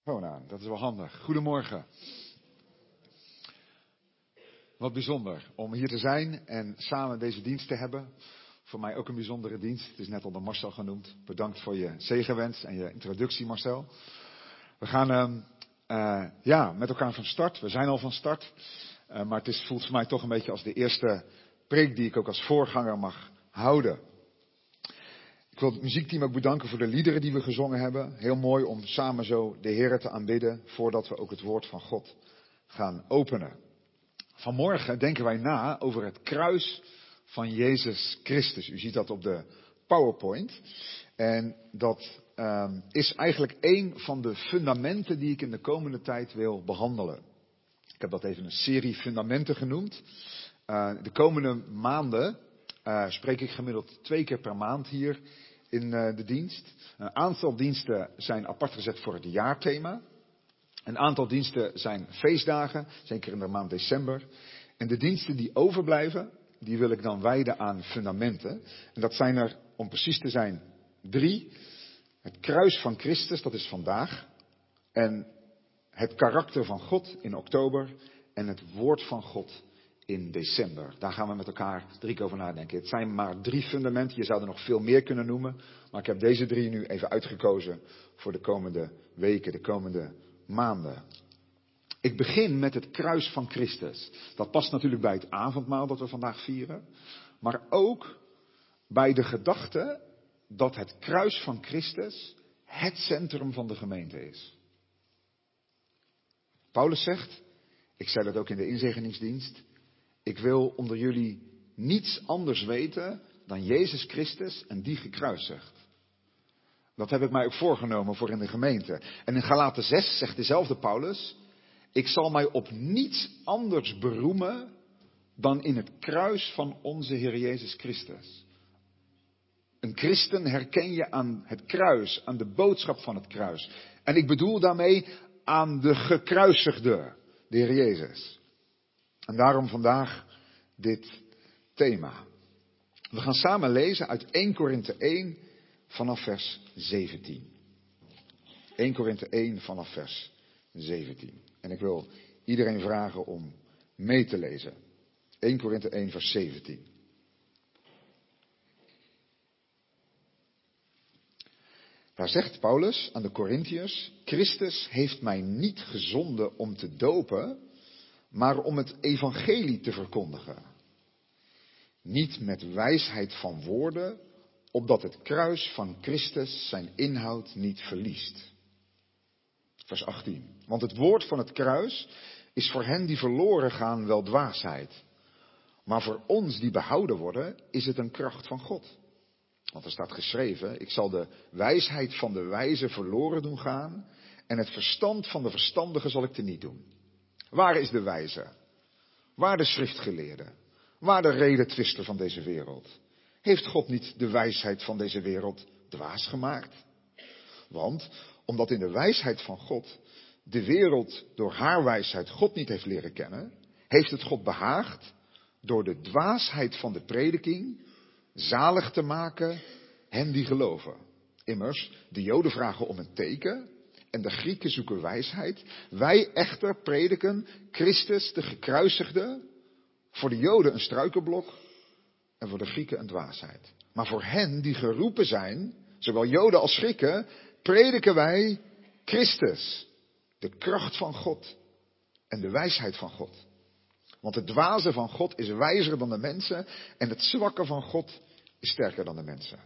Gewoon aan, dat is wel handig. Goedemorgen. Wat bijzonder om hier te zijn en samen deze dienst te hebben. Voor mij ook een bijzondere dienst. Het is net al door Marcel genoemd. Bedankt voor je zegenwens en je introductie, Marcel. We gaan met elkaar van start. We zijn al van start. Maar het voelt voor mij toch een beetje als de eerste preek die ik ook als voorganger mag houden. Ik wil het muziekteam ook bedanken voor de liederen die we gezongen hebben. Heel mooi om samen zo de Heer te aanbidden voordat we ook het woord van God gaan openen. Vanmorgen denken wij na over het kruis van Jezus Christus. U ziet dat op de PowerPoint. En dat is eigenlijk een van de fundamenten die ik in de komende tijd wil behandelen. Ik heb dat even een serie fundamenten genoemd. De komende maanden spreek ik gemiddeld 2 keer per maand hier in de dienst. Een aantal diensten zijn apart gezet voor het jaarthema. Een aantal diensten zijn feestdagen, zeker in de maand december. En de diensten die overblijven, die wil ik dan wijden aan fundamenten. En dat zijn er, om precies te zijn, 3. Het kruis van Christus, dat is vandaag. En het karakter van God in oktober. En het woord van God in december. Daar gaan we met elkaar 3 keer over nadenken. Het zijn maar 3 fundamenten. Je zou er nog veel meer kunnen noemen. Maar ik heb deze 3 nu even uitgekozen voor de komende weken, de komende maanden. Ik begin met het kruis van Christus. Dat past natuurlijk bij het avondmaal dat we vandaag vieren. Maar ook bij de gedachte dat het kruis van Christus het centrum van de gemeente is. Paulus zegt, ik zei dat ook in de inzegeningsdienst, ik wil onder jullie niets anders weten dan Jezus Christus en die gekruisigd. Dat heb ik mij ook voorgenomen voor in de gemeente. En in Galaten 6 zegt dezelfde Paulus, ik zal mij op niets anders beroemen dan in het kruis van onze Heer Jezus Christus. Een christen herken je aan het kruis, aan de boodschap van het kruis. En ik bedoel daarmee aan de gekruisigde, de Heer Jezus. En daarom vandaag dit thema. We gaan samen lezen uit 1 Korinthe 1 vanaf vers 17. 1 Korinthe 1 vanaf vers 17. En ik wil iedereen vragen om mee te lezen. 1 Korinthe 1 vers 17. Daar zegt Paulus aan de Korintiërs, Christus heeft mij niet gezonden om te dopen, maar om het evangelie te verkondigen. Niet met wijsheid van woorden, opdat het kruis van Christus zijn inhoud niet verliest. Vers 18. Want het woord van het kruis is voor hen die verloren gaan wel dwaasheid. Maar voor ons die behouden worden, is het een kracht van God. Want er staat geschreven, ik zal de wijsheid van de wijze verloren doen gaan en het verstand van de verstandigen zal ik teniet doen. Waar is de wijze? Waar de schriftgeleerde? Waar de redetwister van deze wereld? Heeft God niet de wijsheid van deze wereld dwaas gemaakt? Want, omdat in de wijsheid van God de wereld door haar wijsheid God niet heeft leren kennen, heeft het God behaagd door de dwaasheid van de prediking zalig te maken hen die geloven. Immers, de Joden vragen om een teken en de Grieken zoeken wijsheid. Wij echter prediken Christus de gekruisigde, voor de Joden een struikelblok en voor de Grieken een dwaasheid. Maar voor hen die geroepen zijn, zowel Joden als Grieken, prediken wij Christus, de kracht van God en de wijsheid van God. Want het dwaze van God is wijzer dan de mensen en het zwakke van God is sterker dan de mensen.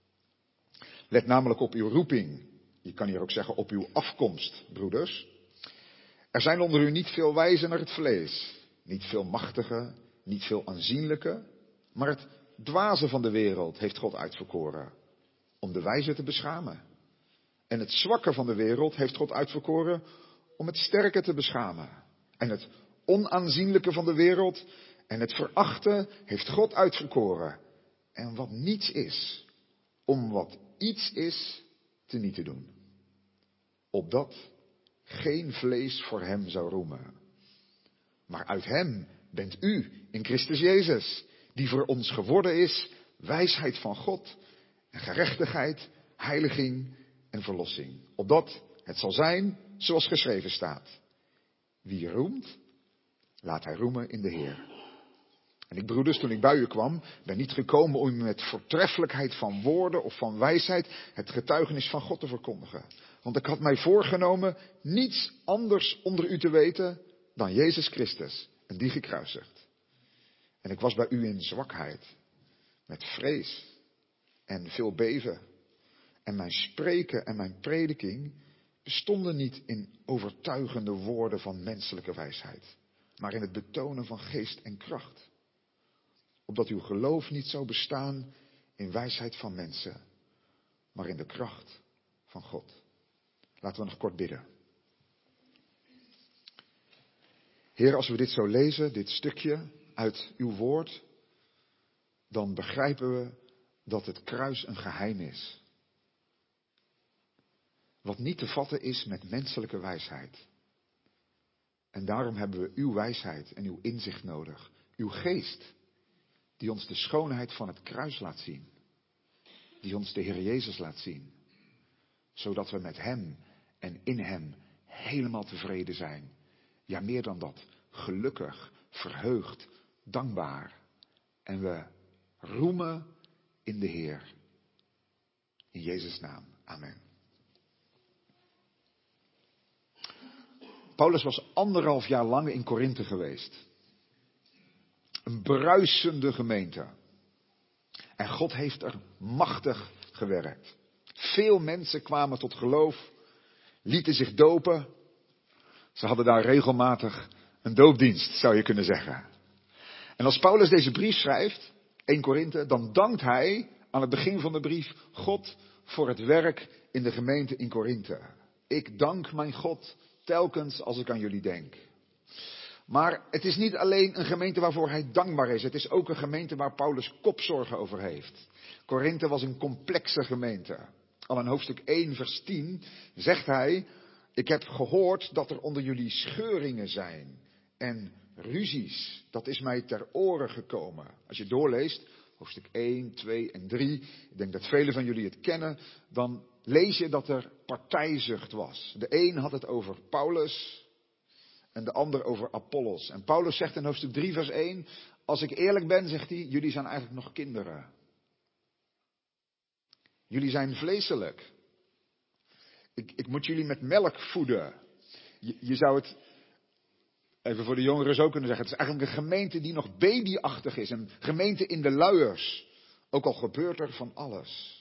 Let namelijk op uw roeping. Je kan hier ook zeggen op uw afkomst, broeders. Er zijn onder u niet veel wijzen naar het vlees. Niet veel machtige, niet veel aanzienlijke. Maar het dwaze van de wereld heeft God uitverkoren om de wijze te beschamen. En het zwakke van de wereld heeft God uitverkoren om het sterke te beschamen. En het onaanzienlijke van de wereld en het verachte heeft God uitverkoren. En wat niets is, om wat iets is teniet te doen. Opdat geen vlees voor hem zou roemen. Maar uit hem bent u in Christus Jezus, die voor ons geworden is, wijsheid van God en gerechtigheid, heiliging en verlossing. Opdat het zal zijn zoals geschreven staat. Wie roemt, laat hij roemen in de Heer. En ik, broeders, toen ik bij u kwam, ben niet gekomen om u met voortreffelijkheid van woorden of van wijsheid het getuigenis van God te verkondigen. Want ik had mij voorgenomen niets anders onder u te weten dan Jezus Christus en die gekruisigd. En ik was bij u in zwakheid, met vrees en veel beven. En mijn spreken en mijn prediking bestonden niet in overtuigende woorden van menselijke wijsheid, maar in het betonen van geest en kracht. Opdat uw geloof niet zou bestaan in wijsheid van mensen, maar in de kracht van God. Laten we nog kort bidden. Heer, als we dit zo lezen, dit stukje uit uw woord, dan begrijpen we dat het kruis een geheim is. Wat niet te vatten is met menselijke wijsheid. En daarom hebben we uw wijsheid en uw inzicht nodig. Uw geest, die ons de schoonheid van het kruis laat zien. Die ons de Heer Jezus laat zien. Zodat we met hem en in hem helemaal tevreden zijn. Ja, meer dan dat. Gelukkig, verheugd, dankbaar. En we roemen in de Heer. In Jezus' naam. Amen. Paulus was 1,5 jaar lang in Korinthe geweest. Een bruisende gemeente. En God heeft er machtig gewerkt. Veel mensen kwamen tot geloof, lieten zich dopen. Ze hadden daar regelmatig een doopdienst, zou je kunnen zeggen. En als Paulus deze brief schrijft, 1 Korinthe, dan dankt hij aan het begin van de brief God voor het werk in de gemeente in Korinthe. Ik dank mijn God telkens als ik aan jullie denk. Maar het is niet alleen een gemeente waarvoor hij dankbaar is. Het is ook een gemeente waar Paulus kopzorgen over heeft. Korinthe was een complexe gemeente. Al in hoofdstuk 1 vers 10 zegt hij: ik heb gehoord dat er onder jullie scheuringen zijn en ruzies. Dat is mij ter oren gekomen. Als je doorleest, hoofdstuk 1, 2 en 3, ik denk dat velen van jullie het kennen, dan lees je dat er partijzucht was. De een had het over Paulus en de ander over Apollos. En Paulus zegt in hoofdstuk 3 vers 1, als ik eerlijk ben, zegt hij, jullie zijn eigenlijk nog kinderen. Jullie zijn vleeselijk. Ik moet jullie met melk voeden. Je zou het, even voor de jongeren zo kunnen zeggen, het is eigenlijk een gemeente die nog babyachtig is. Een gemeente in de luiers. Ook al gebeurt er van alles.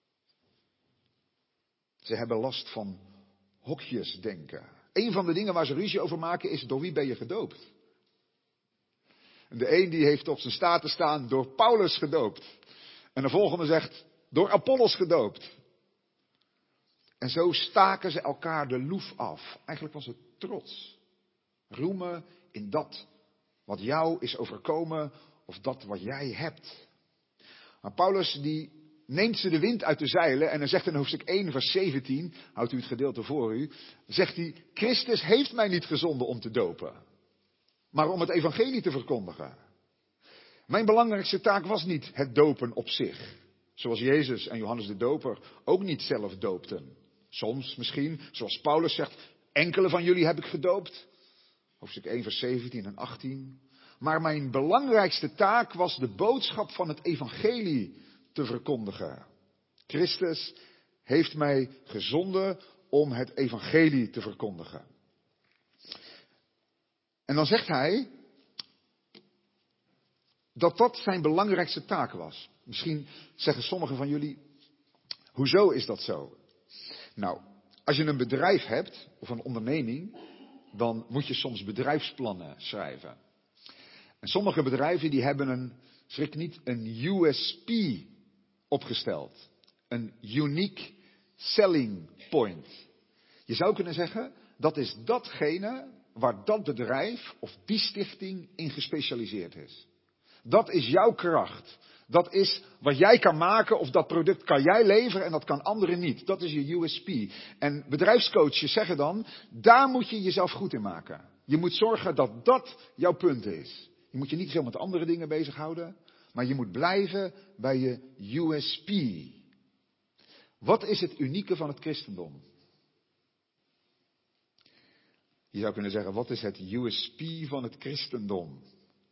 Ze hebben last van hokjesdenken. Een van de dingen waar ze ruzie over maken is, door wie ben je gedoopt? En de een die heeft op zijn staten staan, door Paulus gedoopt. En de volgende zegt, door Apollos gedoopt. En zo staken ze elkaar de loef af. Eigenlijk was het trots. Roemen in dat wat jou is overkomen of dat wat jij hebt. Maar Paulus die neemt ze de wind uit de zeilen en hij zegt in hoofdstuk 1 vers 17, houdt u het gedeelte voor u, zegt hij, Christus heeft mij niet gezonden om te dopen, maar om het evangelie te verkondigen. Mijn belangrijkste taak was niet het dopen op zich, zoals Jezus en Johannes de Doper ook niet zelf doopten. Soms misschien, zoals Paulus zegt, enkele van jullie heb ik gedoopt. Hoofdstuk 1 vers 17 en 18. Maar mijn belangrijkste taak was de boodschap van het evangelie te verkondigen. Christus heeft mij gezonden om het evangelie te verkondigen. En dan zegt hij dat dat zijn belangrijkste taak was. Misschien zeggen sommigen van jullie, hoezo is dat zo? Nou, als je een bedrijf hebt of een onderneming, dan moet je soms bedrijfsplannen schrijven. En sommige bedrijven die hebben een USP opgesteld. Een unique selling point. Je zou kunnen zeggen, dat is datgene waar dat bedrijf of die stichting in gespecialiseerd is. Dat is jouw kracht. Dat is wat jij kan maken of dat product kan jij leveren en dat kan anderen niet. Dat is je USP. En bedrijfscoaches zeggen dan, daar moet je jezelf goed in maken. Je moet zorgen dat dat jouw punt is. Je moet je niet veel met andere dingen bezighouden, maar je moet blijven bij je USP. Wat is het unieke van het christendom? Je zou kunnen zeggen, wat is het USP van het christendom?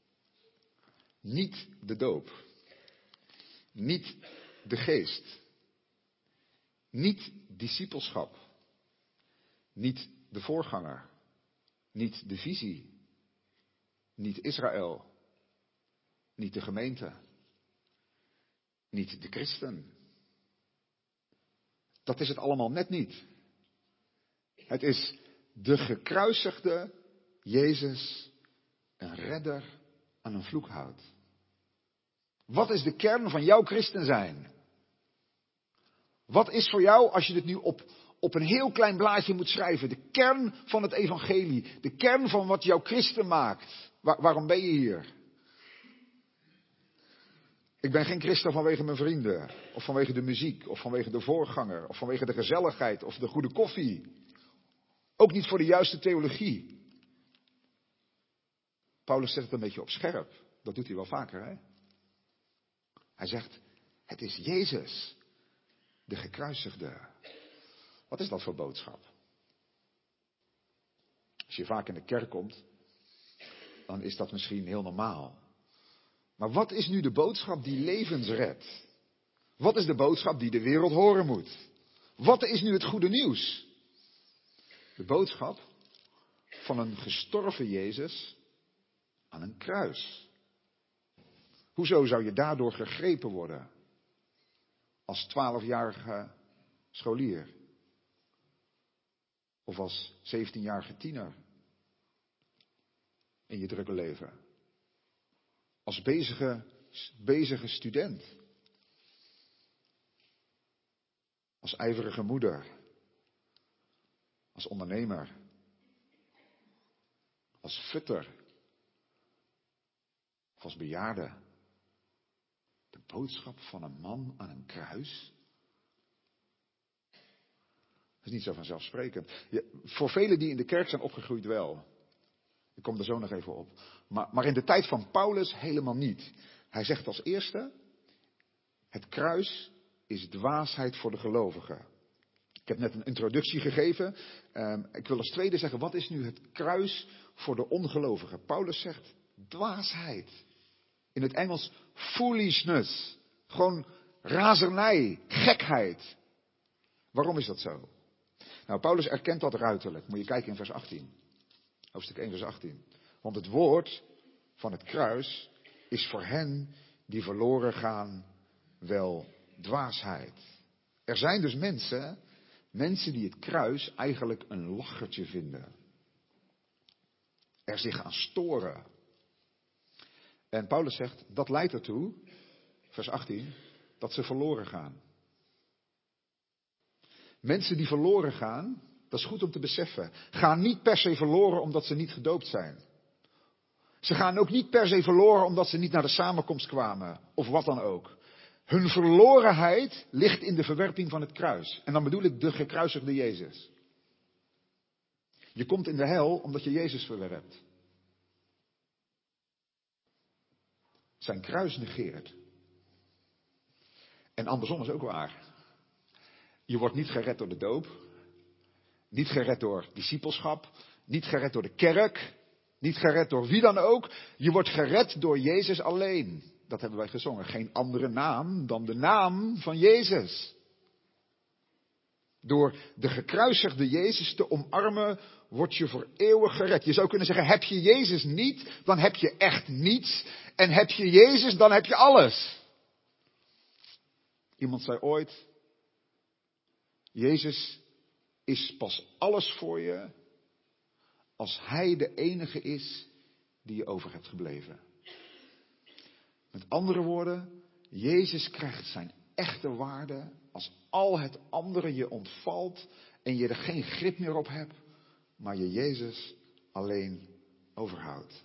Niet de doop. Niet de geest. Niet discipelschap. Niet de voorganger. Niet de visie. Niet Israël. Niet de gemeente. Niet de christen. Dat is het allemaal net niet. Het is de gekruisigde Jezus, een redder aan een vloekhout. Wat is de kern van jouw christen zijn? Wat is voor jou, als je dit nu op een heel klein blaadje moet schrijven, de kern van het evangelie, de kern van wat jouw christen maakt? Waarom ben je hier? Ik ben geen christen vanwege mijn vrienden, of vanwege de muziek, of vanwege de voorganger, of vanwege de gezelligheid, of de goede koffie. Ook niet voor de juiste theologie. Paulus zet het een beetje op scherp. Dat doet hij wel vaker, hè? Hij zegt, het is Jezus, de gekruisigde. Wat is dat voor boodschap? Als je vaak in de kerk komt, dan is dat misschien heel normaal. Maar wat is nu de boodschap die levens redt? Wat is de boodschap die de wereld horen moet? Wat is nu het goede nieuws? De boodschap van een gestorven Jezus aan een kruis. Hoezo zou je daardoor gegrepen worden? Als 12-jarige scholier. Of als 17-jarige tiener. In je drukke leven. Als bezige student. Als ijverige moeder. Als ondernemer. Als futter. Of als bejaarde. De boodschap van een man aan een kruis. Dat is niet zo vanzelfsprekend. Voor velen die in de kerk zijn opgegroeid wel. Ik kom er zo nog even op. Maar in de tijd van Paulus helemaal niet. Hij zegt als eerste, het kruis is dwaasheid voor de gelovigen. Ik heb net een introductie gegeven. Ik wil als tweede zeggen, wat is nu het kruis voor de ongelovigen? Paulus zegt dwaasheid. In het Engels foolishness. Gewoon razernij, gekheid. Waarom is dat zo? Nou, Paulus erkent dat ruiterlijk. Moet je kijken in vers 18. Hoofdstuk 1 vers 18. Want het woord van het kruis is voor hen die verloren gaan wel dwaasheid. Er zijn dus mensen die het kruis eigenlijk een lachertje vinden. Er zich aan storen. En Paulus zegt, dat leidt ertoe, vers 18, dat ze verloren gaan. Mensen die verloren gaan, dat is goed om te beseffen, gaan niet per se verloren omdat ze niet gedoopt zijn. Ze gaan ook niet per se verloren omdat ze niet naar de samenkomst kwamen, of wat dan ook. Hun verlorenheid ligt in de verwerping van het kruis. En dan bedoel ik de gekruisigde Jezus. Je komt in de hel omdat je Jezus verwerpt. Zijn kruis negeert. En andersom is ook waar. Je wordt niet gered door de doop. Niet gered door discipelschap. Niet gered door de kerk. Niet gered door wie dan ook. Je wordt gered door Jezus alleen. Dat hebben wij gezongen. Geen andere naam dan de naam van Jezus. Door de gekruisigde Jezus te omarmen, word je voor eeuwig gered. Je zou kunnen zeggen, heb je Jezus niet, dan heb je echt niets. En heb je Jezus, dan heb je alles. Iemand zei ooit, Jezus is pas alles voor je als Hij de enige is die je over hebt gebleven. Met andere woorden, Jezus krijgt zijn echte waarde als al het andere je ontvalt en je er geen grip meer op hebt, maar je Jezus alleen overhoudt.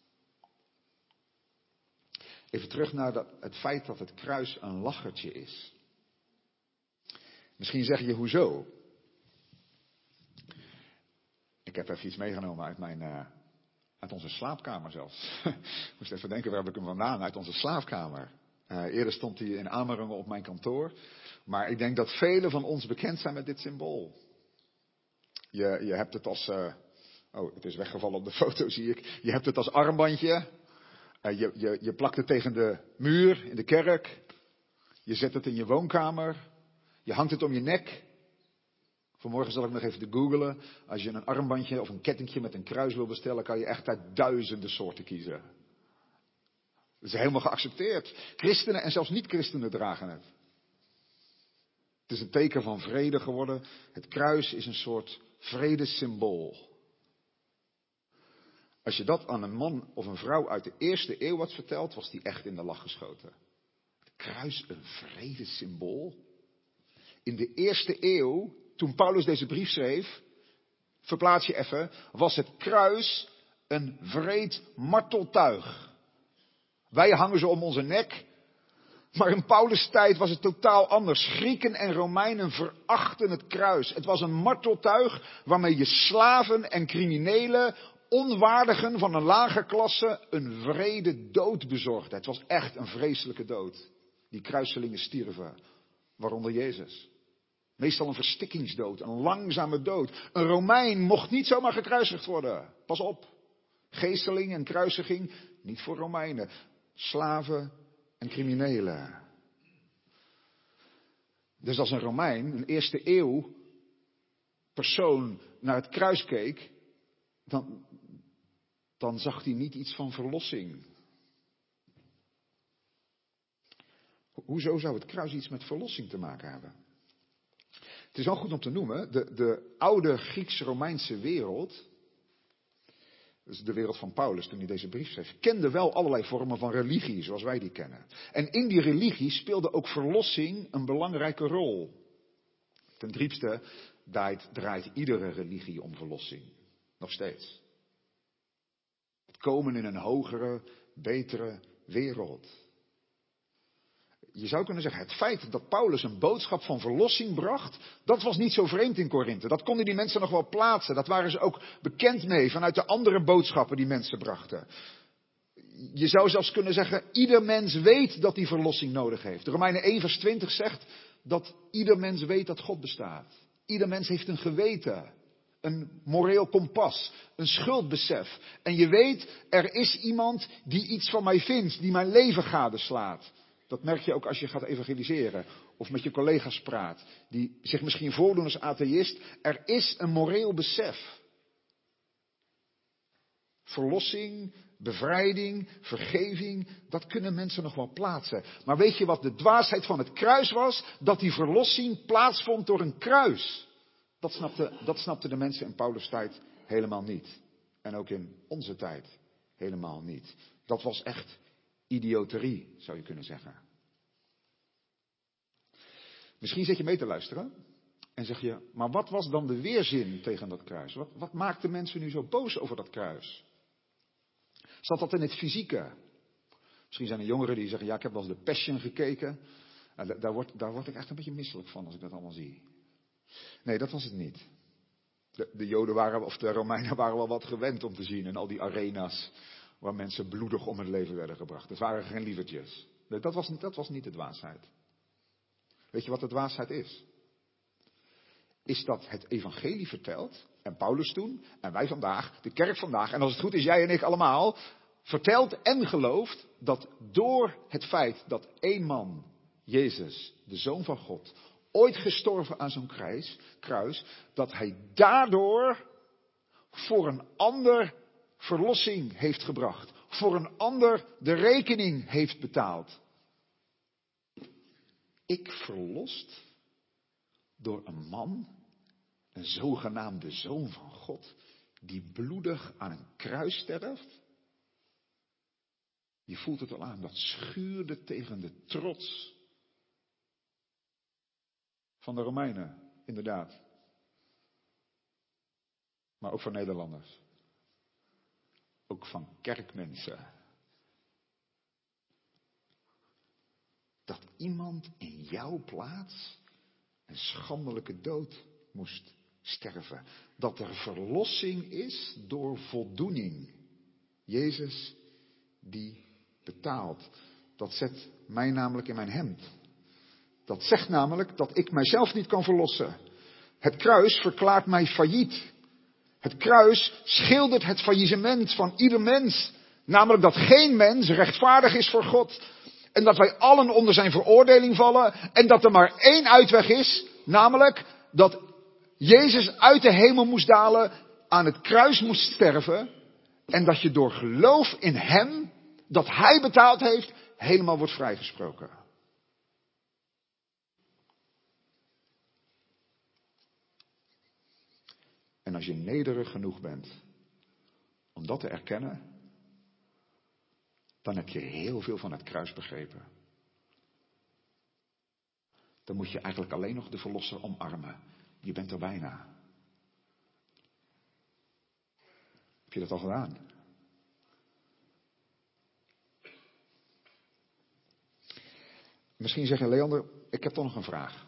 Even terug naar het feit dat het kruis een lachertje is. Misschien zeg je, hoezo? Ik heb even iets meegenomen uit onze slaapkamer zelfs. Ik moest even denken, waar heb ik hem vandaan? Uit onze slaapkamer. Eerder stond hij in Amerongen op mijn kantoor. Maar ik denk dat velen van ons bekend zijn met dit symbool. Je hebt het Oh, het is weggevallen op de foto, zie ik. Je hebt het als armbandje. Je plakt het tegen de muur in de kerk. Je zet het in je woonkamer. Je hangt het om je nek. Vanmorgen zal ik nog even googlen. Als je een armbandje of een kettingje met een kruis wil bestellen, kan je echt uit duizenden soorten kiezen. Dat is helemaal geaccepteerd. Christenen en zelfs niet-christenen dragen het. Het is een teken van vrede geworden. Het kruis is een soort vredessymbool. Als je dat aan een man of een vrouw uit de eerste eeuw had verteld, was die echt in de lach geschoten. Het kruis een vredessymbool? In de eerste eeuw, toen Paulus deze brief schreef, verplaats je even, was het kruis een wreed marteltuig. Wij hangen ze om onze nek, maar in Paulus' tijd was het totaal anders. Grieken en Romeinen verachten het kruis. Het was een marteltuig waarmee je slaven en criminelen, onwaardigen van een lage klasse, een wrede dood bezorgde. Het was echt een vreselijke dood. Die kruiselingen stierven, waaronder Jezus. Meestal een verstikkingsdood, een langzame dood. Een Romein mocht niet zomaar gekruisigd worden. Pas op. Geesteling en kruisiging, niet voor Romeinen. Slaven en criminelen. Dus als een Romein, een eerste eeuw persoon naar het kruis keek, dan zag hij niet iets van verlossing. Hoezo zou het kruis iets met verlossing te maken hebben? Het is wel goed om te noemen, de oude Grieks-Romeinse wereld, dus de wereld van Paulus toen hij deze brief schreef, kende wel allerlei vormen van religie zoals wij die kennen. En in die religie speelde ook verlossing een belangrijke rol. Ten diepste draait iedere religie om verlossing. Nog steeds. Het komen in een hogere, betere wereld. Je zou kunnen zeggen, het feit dat Paulus een boodschap van verlossing bracht, dat was niet zo vreemd in Korinthe. Dat konden die mensen nog wel plaatsen. Dat waren ze ook bekend mee vanuit de andere boodschappen die mensen brachten. Je zou zelfs kunnen zeggen, ieder mens weet dat hij verlossing nodig heeft. De Romeinen 1 vers 20 zegt dat ieder mens weet dat God bestaat. Ieder mens heeft een geweten, een moreel kompas, een schuldbesef. En je weet, er is iemand die iets van mij vindt, die mijn leven gadeslaat. Dat merk je ook als je gaat evangeliseren of met je collega's praat, die zich misschien voordoen als atheïst. Er is een moreel besef. Verlossing, bevrijding, vergeving, dat kunnen mensen nog wel plaatsen. Maar weet je wat de dwaasheid van het kruis was? Dat die verlossing plaatsvond door een kruis. Dat snapten de mensen in Paulus' tijd helemaal niet. En ook in onze tijd helemaal niet. Dat was echt idioterie, zou je kunnen zeggen. Misschien zit je mee te luisteren en zeg je, maar wat was dan de weerzin tegen dat kruis? Wat maakte mensen nu zo boos over dat kruis? Zat dat in het fysieke? Misschien zijn er jongeren die zeggen, ja, ik heb wel eens de Passion gekeken. Daar word ik echt een beetje misselijk van als ik dat allemaal zie. Nee, dat was het niet. De Joden waren, of de Romeinen waren wel wat gewend om te zien in al die arena's waar mensen bloedig om het leven werden gebracht. Het waren geen lievertjes. Nee, dat was niet de dwaasheid. Weet je wat de dwaasheid is? Is dat het evangelie vertelt, en Paulus toen, en wij vandaag, de kerk vandaag, en als het goed is jij en ik allemaal, vertelt en gelooft dat door het feit dat één man, Jezus, de Zoon van God, ooit gestorven aan zo'n kruis, dat hij daardoor voor een ander verlossing heeft gebracht. Voor een ander de rekening heeft betaald. Ik verlost door een man, een zogenaamde Zoon van God, die bloedig aan een kruis sterft. Je voelt het al aan, dat schuurde tegen de trots van de Romeinen, inderdaad. Maar ook van Nederlanders. Ook van kerkmensen. Dat iemand in jouw plaats een schandelijke dood moest sterven. Dat er verlossing is door voldoening. Jezus die betaalt. Dat zet mij namelijk in mijn hemd. Dat zegt namelijk dat ik mijzelf niet kan verlossen. Het kruis verklaart mij failliet. Het kruis schildert het faillissement van ieder mens. Namelijk dat geen mens rechtvaardig is voor God. En dat wij allen onder zijn veroordeling vallen. En dat er maar één uitweg is. Namelijk dat Jezus uit de hemel moest dalen. Aan het kruis moest sterven. En dat je door geloof in hem, dat hij betaald heeft, helemaal wordt vrijgesproken. En als je nederig genoeg bent om dat te erkennen, dan heb je heel veel van het kruis begrepen. Dan moet je eigenlijk alleen nog de verlosser omarmen. Je bent er bijna. Heb je dat al gedaan? Misschien zeg je, Leander, ik heb toch nog een vraag.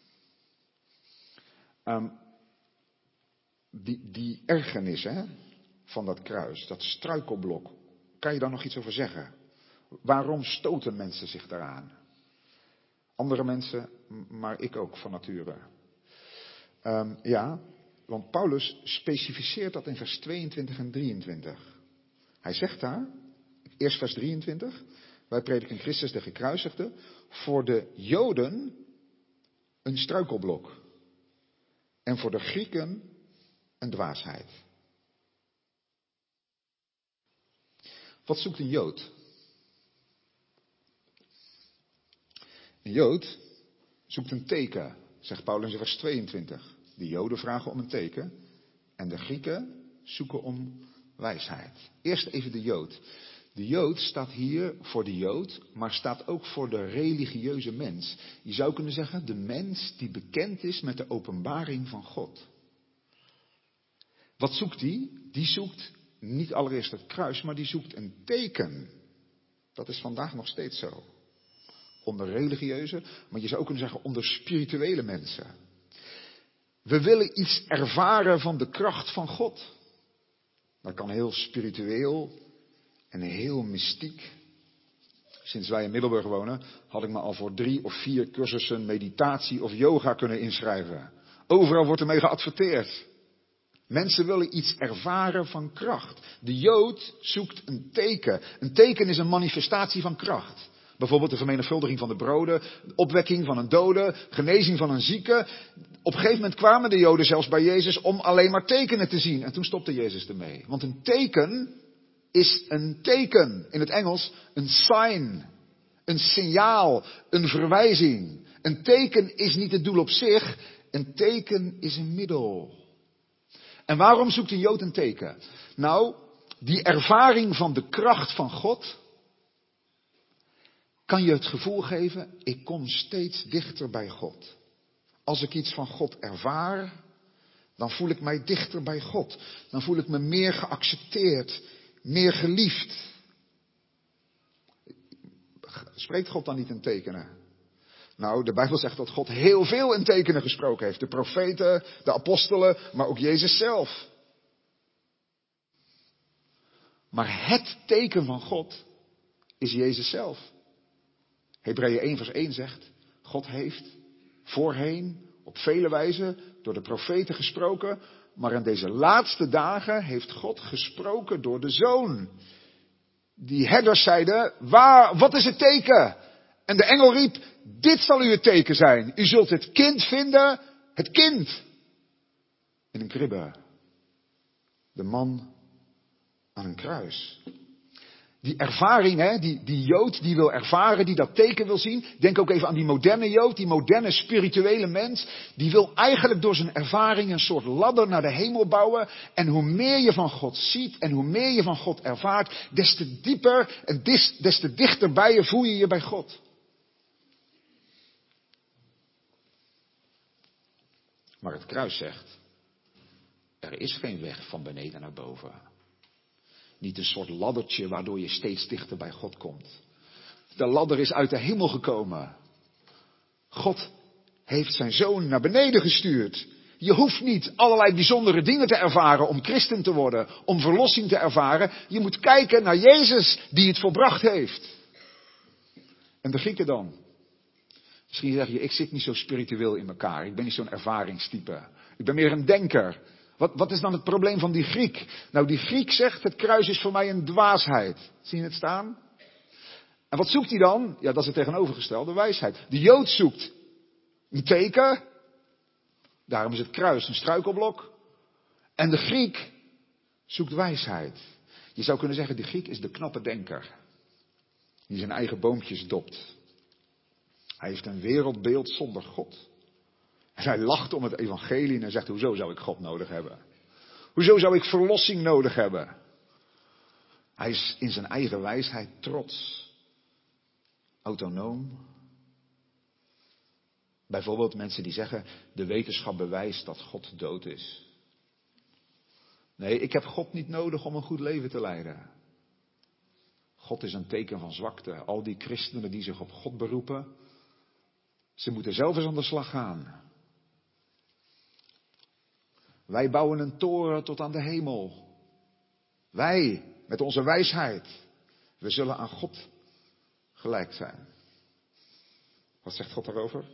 Die ergernis van dat kruis, dat struikelblok, kan je daar nog iets over zeggen? Waarom stoten mensen zich daaraan? Andere mensen, maar ik ook van nature. Ja, want Paulus specificeert dat in vers 22 en 23. Hij zegt daar, eerst vers 23, wij prediken Christus de gekruisigde, voor de Joden een struikelblok en voor de Grieken een dwaasheid. Wat zoekt een Jood? Een Jood zoekt een teken, zegt Paulus in vers 22. De Joden vragen om een teken en de Grieken zoeken om wijsheid. Eerst even de Jood. De Jood staat hier voor de Jood, maar staat ook voor de religieuze mens. Je zou kunnen zeggen, de mens die bekend is met de openbaring van God. Wat zoekt die? Die zoekt niet allereerst het kruis, maar die zoekt een teken. Dat is vandaag nog steeds zo. Onder religieuze, maar je zou ook kunnen zeggen onder spirituele mensen. We willen iets ervaren van de kracht van God. Dat kan heel spiritueel en heel mystiek. Sinds wij in Middelburg wonen, had ik me al voor 3 of 4 cursussen meditatie of yoga kunnen inschrijven. Overal wordt ermee geadverteerd. Mensen willen iets ervaren van kracht. De Jood zoekt een teken. Een teken is een manifestatie van kracht. Bijvoorbeeld de vermenigvuldiging van de broden, opwekking van een dode, genezing van een zieke. Op een gegeven moment kwamen de Joden zelfs bij Jezus om alleen maar tekenen te zien. En toen stopte Jezus ermee. Want een teken is een teken. In het Engels een sign. Een signaal, een verwijzing. Een teken is niet het doel op zich. Een teken is een middel. En waarom zoekt een Jood een teken? Nou, die ervaring van de kracht van God kan je het gevoel geven, ik kom steeds dichter bij God. Als ik iets van God ervaar, dan voel ik mij dichter bij God. Dan voel ik me meer geaccepteerd, meer geliefd. Spreekt God dan niet in tekenen? Nou, de Bijbel zegt dat God heel veel in tekenen gesproken heeft. De profeten, de apostelen, maar ook Jezus zelf. Maar het teken van God is Jezus zelf. Hebreeën 1 vers 1 zegt, God heeft voorheen op vele wijzen door de profeten gesproken, maar in deze laatste dagen heeft God gesproken door de Zoon. Die herders zeiden, wat is het teken? En de engel riep, dit zal u het teken zijn. U zult het kind vinden, het kind. In een kribbe. De man aan een kruis. Die ervaring, die Jood die wil ervaren, die dat teken wil zien. Denk ook even aan die moderne Jood, die moderne spirituele mens. Die wil eigenlijk door zijn ervaring een soort ladder naar de hemel bouwen. En hoe meer je van God ziet en hoe meer je van God ervaart, des te dieper en des te dichter bij je voel je je bij God. Maar het kruis zegt, er is geen weg van beneden naar boven. Niet een soort laddertje waardoor je steeds dichter bij God komt. De ladder is uit de hemel gekomen. God heeft zijn zoon naar beneden gestuurd. Je hoeft niet allerlei bijzondere dingen te ervaren om christen te worden, om verlossing te ervaren. Je moet kijken naar Jezus die het volbracht heeft. En de Grieken dan? Misschien zeg je, ik zit niet zo spiritueel in elkaar. Ik ben niet zo'n ervaringstype. Ik ben meer een denker. Wat is dan het probleem van die Griek? Nou, die Griek zegt, het kruis is voor mij een dwaasheid. Zie je het staan? En wat zoekt hij dan? Ja, dat is het tegenovergestelde, wijsheid. De Jood zoekt een teken. Daarom is het kruis een struikelblok. En de Griek zoekt wijsheid. Je zou kunnen zeggen, de Griek is de knappe denker. Die zijn eigen boompjes dopt. Hij heeft een wereldbeeld zonder God. En hij lacht om het evangelie en hij zegt, hoezo zou ik God nodig hebben? Hoezo zou ik verlossing nodig hebben? Hij is in zijn eigen wijsheid trots. Autonoom. Bijvoorbeeld mensen die zeggen, de wetenschap bewijst dat God dood is. Nee, ik heb God niet nodig om een goed leven te leiden. God is een teken van zwakte. Al die christenen die zich op God beroepen, ze moeten zelf eens aan de slag gaan. Wij bouwen een toren tot aan de hemel. Wij, met onze wijsheid, we zullen aan God gelijk zijn. Wat zegt God daarover?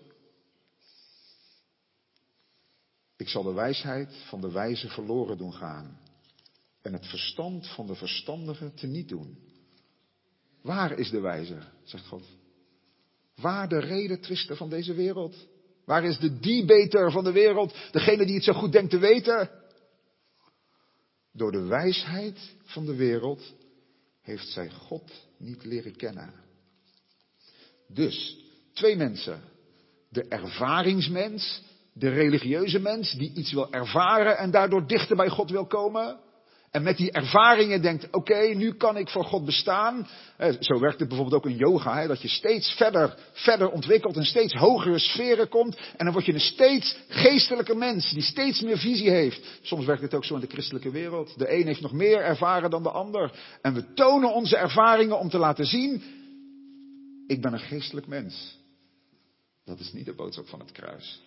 Ik zal de wijsheid van de wijze verloren doen gaan en het verstand van de verstandige teniet doen. Waar is de wijze, zegt God? Waar de redetwister van deze wereld? Waar is de debater van de wereld? Degene die het zo goed denkt te weten? Door de wijsheid van de wereld heeft zij God niet leren kennen. Dus, twee mensen. De ervaringsmens, de religieuze mens die iets wil ervaren en daardoor dichter bij God wil komen. En met die ervaringen denkt, oké, nu kan ik voor God bestaan. Zo werkt het bijvoorbeeld ook in yoga, dat je steeds verder ontwikkelt en steeds hogere sferen komt. En dan word je een steeds geestelijke mens die steeds meer visie heeft. Soms werkt het ook zo in de christelijke wereld. De een heeft nog meer ervaren dan de ander. En we tonen onze ervaringen om te laten zien, ik ben een geestelijk mens. Dat is niet de boodschap van het kruis.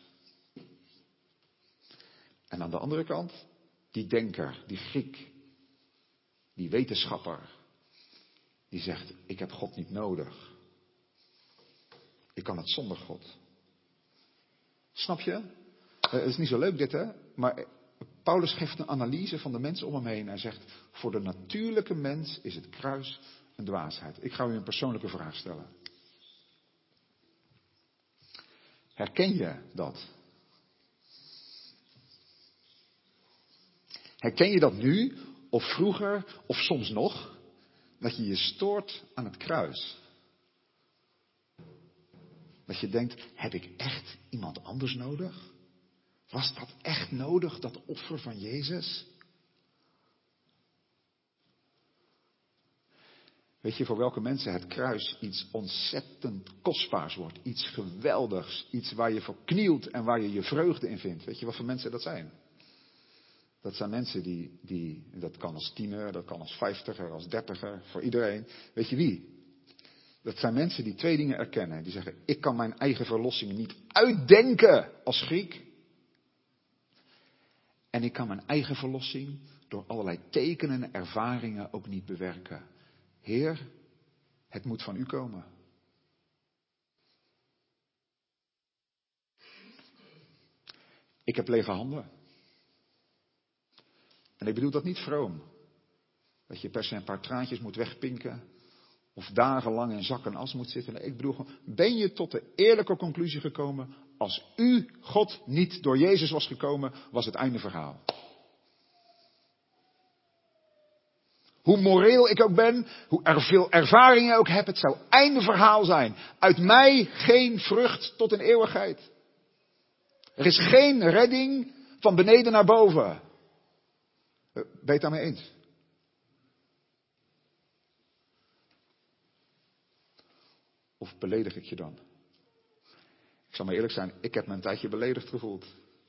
En aan de andere kant, die denker, die Griek, die wetenschapper, die zegt, ik heb God niet nodig. Ik kan het zonder God. Snap je? Het is niet zo leuk dit, hè? Maar Paulus geeft een analyse van de mensen om hem heen. Hij zegt, voor de natuurlijke mens is het kruis een dwaasheid. Ik ga u een persoonlijke vraag stellen. Herken je dat? Herken je dat nu, of vroeger, of soms nog, dat je je stoort aan het kruis? Dat je denkt, heb ik echt iemand anders nodig? Was dat echt nodig, dat offer van Jezus? Weet je voor welke mensen het kruis iets ontzettend kostbaars wordt? Iets geweldigs, iets waar je voor knielt en waar je je vreugde in vindt. Weet je wat voor mensen dat zijn? Dat zijn mensen die, dat kan als tiener, dat kan als 50er, als 30er, voor iedereen. Weet je wie? Dat zijn mensen die twee dingen erkennen. Die zeggen, ik kan mijn eigen verlossing niet uitdenken als Griek. En ik kan mijn eigen verlossing door allerlei tekenen en ervaringen ook niet bewerken. Heer, het moet van u komen. Ik heb lege handen. En ik bedoel dat niet vroom. Dat je per se een paar traantjes moet wegpinken. Of dagenlang in zak en as moet zitten. Nee, ik bedoel gewoon, ben je tot de eerlijke conclusie gekomen. Als u, God, niet door Jezus was gekomen, was het einde verhaal. Hoe moreel ik ook ben, hoe veel ervaring ik ook heb, het zou einde verhaal zijn. Uit mij geen vrucht tot een eeuwigheid. Er is geen redding van beneden naar boven. Ben je het daarmee eens? Of beledig ik je dan? Ik zal maar eerlijk zijn, ik heb me een tijdje beledigd gevoeld.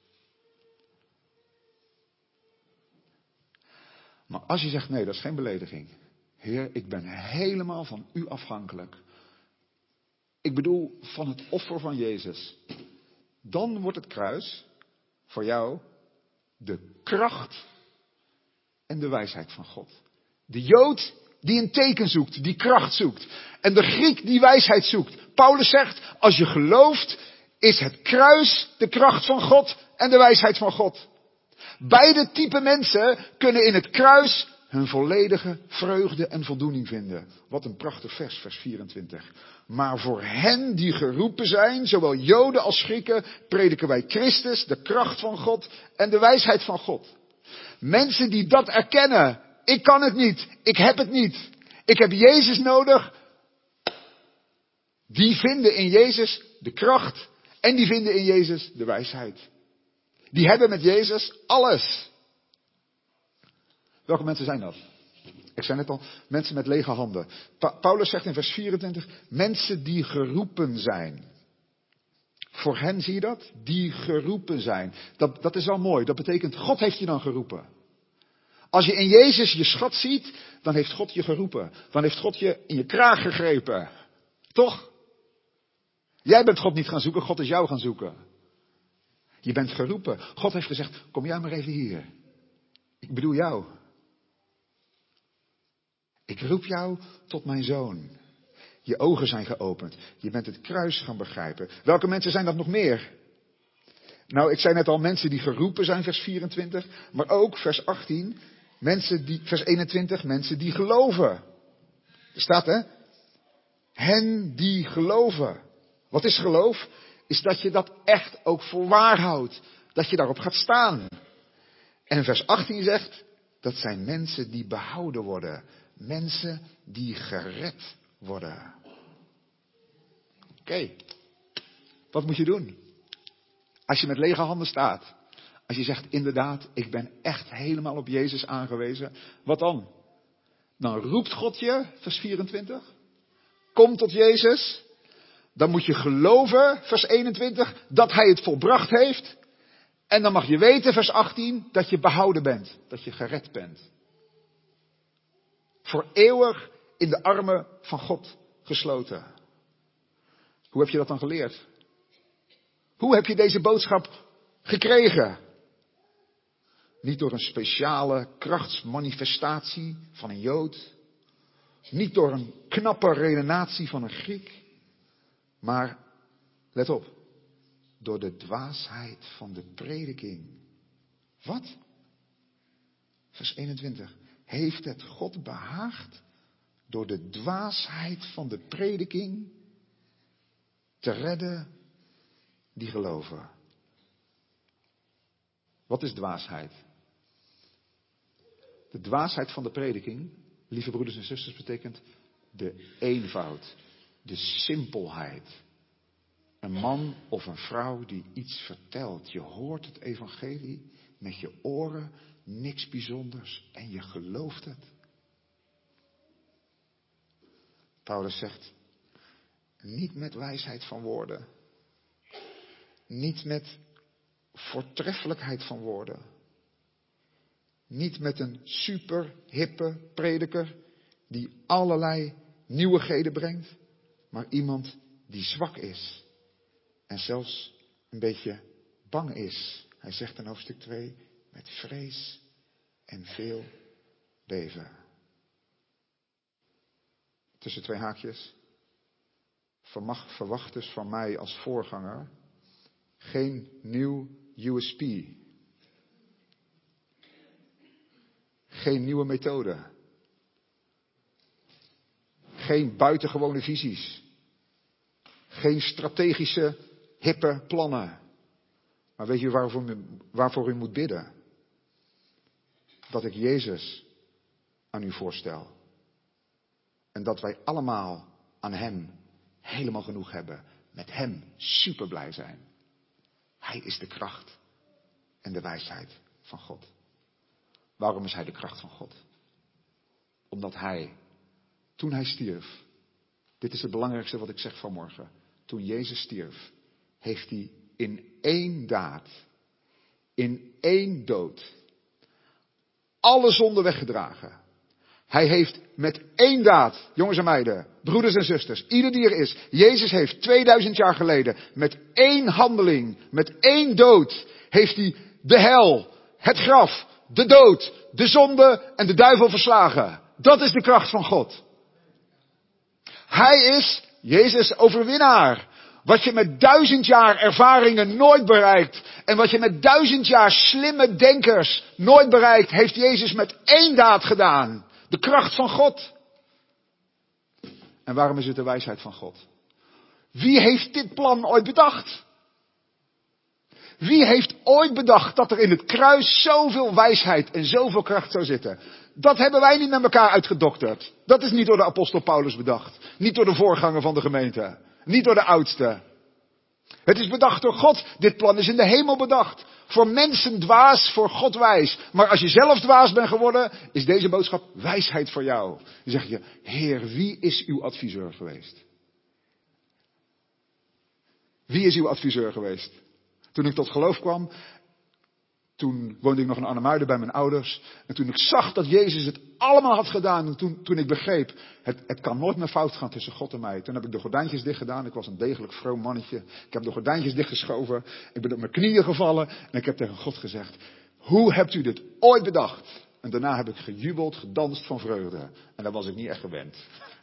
Maar als je zegt, nee, dat is geen belediging. Heer, ik ben helemaal van u afhankelijk. Ik bedoel, van het offer van Jezus. Dan wordt het kruis voor jou de kracht en de wijsheid van God. De Jood die een teken zoekt, die kracht zoekt. En de Griek die wijsheid zoekt. Paulus zegt, als je gelooft, is het kruis de kracht van God en de wijsheid van God. Beide type mensen kunnen in het kruis hun volledige vreugde en voldoening vinden. Wat een prachtig vers, vers 24. Maar voor hen die geroepen zijn, zowel Joden als Grieken, prediken wij Christus, de kracht van God en de wijsheid van God. Mensen die dat erkennen, ik kan het niet, ik heb het niet, ik heb Jezus nodig, die vinden in Jezus de kracht en die vinden in Jezus de wijsheid. Die hebben met Jezus alles. Welke mensen zijn dat? Ik zei net al, mensen met lege handen. Paulus zegt in vers 24, mensen die geroepen zijn. Voor hen, zie je dat? Die geroepen zijn. Dat is wel mooi. Dat betekent, God heeft je dan geroepen. Als je in Jezus je schat ziet, dan heeft God je geroepen. Dan heeft God je in je kraag gegrepen. Toch? Jij bent God niet gaan zoeken, God is jou gaan zoeken. Je bent geroepen. God heeft gezegd, kom jij maar even hier. Ik bedoel jou. Ik roep jou tot mijn zoon. Je ogen zijn geopend. Je bent het kruis gaan begrijpen. Welke mensen zijn dat nog meer? Nou, ik zei net al, mensen die geroepen zijn, vers 24. Maar ook, vers 18, vers 21, mensen die geloven. Er staat, hè? Hen die geloven. Wat is geloof? Is dat je dat echt ook voor waar houdt. Dat je daarop gaat staan. En vers 18 zegt, dat zijn mensen die behouden worden. Mensen die gered worden. Oké. Wat moet je doen? Als je met lege handen staat. Als je zegt, inderdaad, ik ben echt helemaal op Jezus aangewezen. Wat dan? Dan roept God je, vers 24. Kom tot Jezus. Dan moet je geloven, vers 21, dat hij het volbracht heeft. En dan mag je weten, vers 18, dat je behouden bent. Dat je gered bent. Voor eeuwig in de armen van God gesloten. Hoe heb je dat dan geleerd? Hoe heb je deze boodschap gekregen? Niet door een speciale krachtsmanifestatie van een Jood. Niet door een knappe redenatie van een Griek. Maar, let op, door de dwaasheid van de prediking. Wat? Vers 21. Heeft het God behaagd door de dwaasheid van de prediking te redden die geloven? Wat is dwaasheid? De dwaasheid van de prediking, lieve broeders en zusters, betekent de eenvoud, de simpelheid. Een man of een vrouw die iets vertelt. Je hoort het evangelie met je oren, niks bijzonders en je gelooft het. Paulus zegt, niet met wijsheid van woorden. Niet met voortreffelijkheid van woorden. Niet met een super hippe prediker die allerlei nieuwigheden brengt. Maar iemand die zwak is. En zelfs een beetje bang is. Hij zegt in hoofdstuk 2, met vrees en veel beven. Tussen twee haakjes. Verwacht dus van mij als voorganger geen nieuw USP. Geen nieuwe methode. Geen buitengewone visies. Geen strategische, hippe plannen. Maar weet je waarvoor u moet bidden? Dat ik Jezus aan u voorstel. En dat wij allemaal aan Hem helemaal genoeg hebben. Met Hem super blij zijn. Hij is de kracht en de wijsheid van God. Waarom is Hij de kracht van God? Omdat Hij, toen Hij stierf, dit is het belangrijkste wat ik zeg vanmorgen. Toen Jezus stierf, heeft Hij in één daad, in één dood, alle zonden weggedragen. Hij heeft met één daad, jongens en meiden, broeders en zusters, ieder die er is. Jezus heeft 2000 jaar geleden met één handeling, met één dood, heeft Hij de hel, het graf, de dood, de zonde en de duivel verslagen. Dat is de kracht van God. Hij is, Jezus, overwinnaar. Wat je met 1000 jaar ervaringen nooit bereikt. En wat je met 1000 jaar slimme denkers nooit bereikt. Heeft Jezus met 1 daad gedaan. De kracht van God. En waarom is het de wijsheid van God? Wie heeft dit plan ooit bedacht? Wie heeft ooit bedacht dat er in het kruis zoveel wijsheid en zoveel kracht zou zitten? Dat hebben wij niet met elkaar uitgedokterd. Dat is niet door de apostel Paulus bedacht. Niet door de voorganger van de gemeente. Niet door de oudste. Het is bedacht door God. Dit plan is in de hemel bedacht. Voor mensen dwaas, voor God wijs. Maar als je zelf dwaas bent geworden, is deze boodschap wijsheid voor jou. Dan zeg je, Heer, wie is uw adviseur geweest? Wie is uw adviseur geweest? Toen ik tot geloof kwam, toen woonde ik nog in Arnhemuiden bij mijn ouders. En toen ik zag dat Jezus het allemaal had gedaan. En toen ik begreep, het kan nooit meer fout gaan tussen God en mij. Toen heb ik de gordijntjes dicht gedaan. Ik was een degelijk vroom mannetje. Ik heb de gordijntjes dichtgeschoven. Ik ben op mijn knieën gevallen. En ik heb tegen God gezegd, hoe hebt u dit ooit bedacht? En daarna heb ik gejubeld, gedanst van vreugde. En dat was ik niet echt gewend.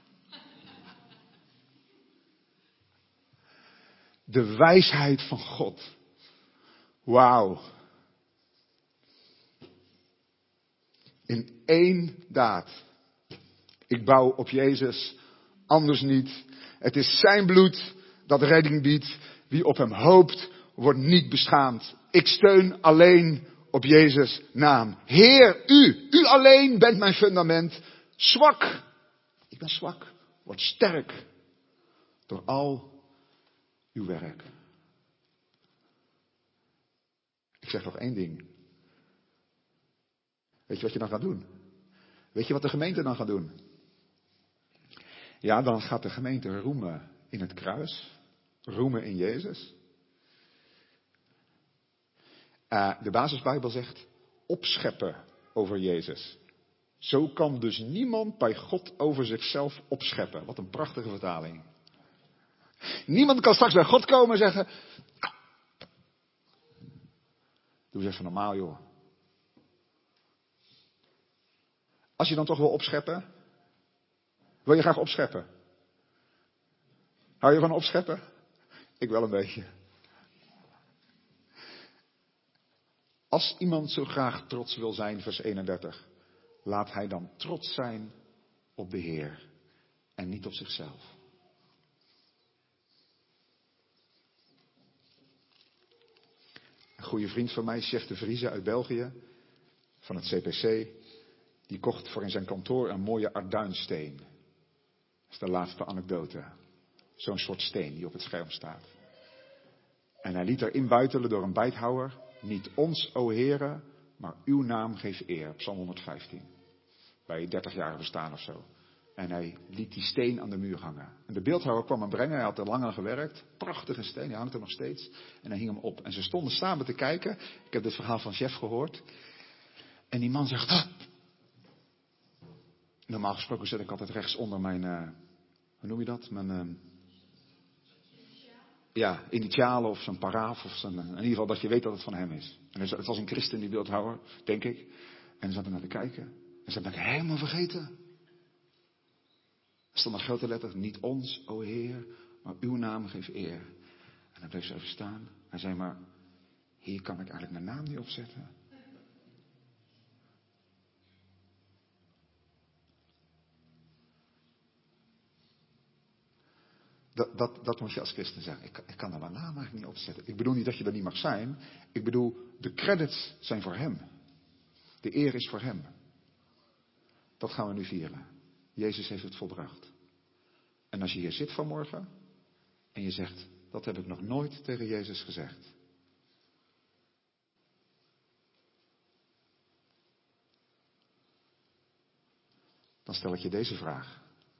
De wijsheid van God. Wauw. In 1 daad. Ik bouw op Jezus, anders niet. Het is zijn bloed dat redding biedt. Wie op hem hoopt, wordt niet beschaamd. Ik steun alleen op Jezus' naam. Heer, u alleen bent mijn fundament. Zwak. Ik ben zwak. Word sterk door al uw werk. Ik zeg nog 1 ding. Weet je wat je dan gaat doen? Weet je wat de gemeente dan gaat doen? Ja, dan gaat de gemeente roemen in het kruis. Roemen in Jezus. De basisbijbel zegt opscheppen over Jezus. Zo kan dus niemand bij God over zichzelf opscheppen. Wat een prachtige vertaling. Niemand kan straks bij God komen en zeggen, doe eens even normaal, joh. Als je dan toch wil opscheppen, wil je graag opscheppen? Hou je van opscheppen? Ik wel een beetje. Als iemand zo graag trots wil zijn, vers 31, laat hij dan trots zijn op de Heer en niet op zichzelf. Een goede vriend van mij, Chef de Vrieze uit België, van het CPC, die kocht voor in zijn kantoor een mooie arduinsteen. Dat is de laatste anekdote. Zo'n soort steen die op het scherm staat. En hij liet erin buitelen door een bijthouwer. Niet ons, o Heere, maar uw naam geef eer. Psalm 115. Bij 30 jaar bestaan of zo. En hij liet die steen aan de muur hangen. En de beeldhouwer kwam hem brengen. Hij had er lang aan gewerkt. Prachtige steen, hij hangt er nog steeds. En hij hing hem op. En ze stonden samen te kijken. Ik heb dit verhaal van Chef gehoord. En die man zegt, ah. Normaal gesproken zet ik altijd rechts onder mijn, hoe noem je dat? Mijn, initialen of zo'n paraaf. Of zo'n, in ieder geval dat je weet dat het van hem is. En het was een christen, die beeldhouwer, denk ik. En ze zaten naar te kijken. En ze ben ik helemaal vergeten. Er stond met grote letters, niet ons, o Heer, maar uw naam geef eer. En dan bleef ze even staan. Hij zei maar, hier kan ik eigenlijk mijn naam niet opzetten. Dat moet je als christen zeggen. Ik kan daar mijn naam eigenlijk niet opzetten. Ik bedoel niet dat je er niet mag zijn. Ik bedoel, de credits zijn voor hem. De eer is voor hem. Dat gaan we nu vieren. Jezus heeft het volbracht. En als je hier zit vanmorgen en je zegt, dat heb ik nog nooit tegen Jezus gezegd. Dan stel ik je deze vraag.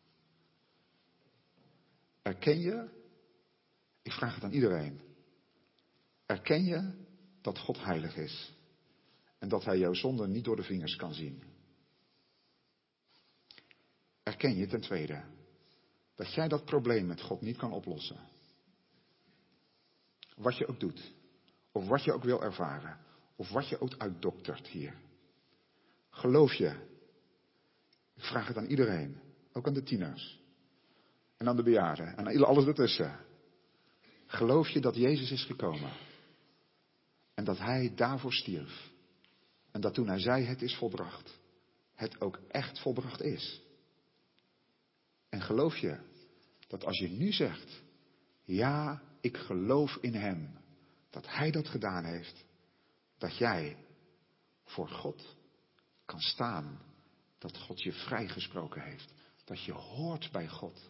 Erken je, ik vraag het aan iedereen, erken je dat God heilig is en dat hij jouw zonde niet door de vingers kan zien? Erken je ten tweede dat jij dat probleem met God niet kan oplossen? Wat je ook doet, of wat je ook wil ervaren, of wat je ook uitdoktert hier. Geloof je, ik vraag het aan iedereen, ook aan de tieners. En aan de bejaarden. En aan alles ertussen. Geloof je dat Jezus is gekomen? En dat hij daarvoor stierf? En dat toen hij zei het is volbracht, het ook echt volbracht is? En geloof je dat als je nu zegt, ja, ik geloof in hem, dat hij dat gedaan heeft, dat jij voor God kan staan, dat God je vrijgesproken heeft, dat je hoort bij God?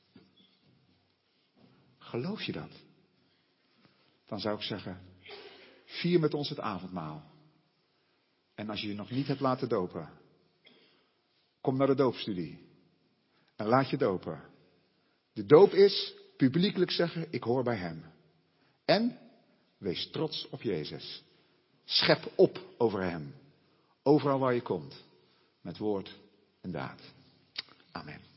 Geloof je dat? Dan zou ik zeggen, vier met ons het avondmaal. En als je je nog niet hebt laten dopen, kom naar de doopstudie en laat je dopen. De doop is publiekelijk zeggen, ik hoor bij hem. En wees trots op Jezus. Schep op over hem. Overal waar je komt. Met woord en daad. Amen.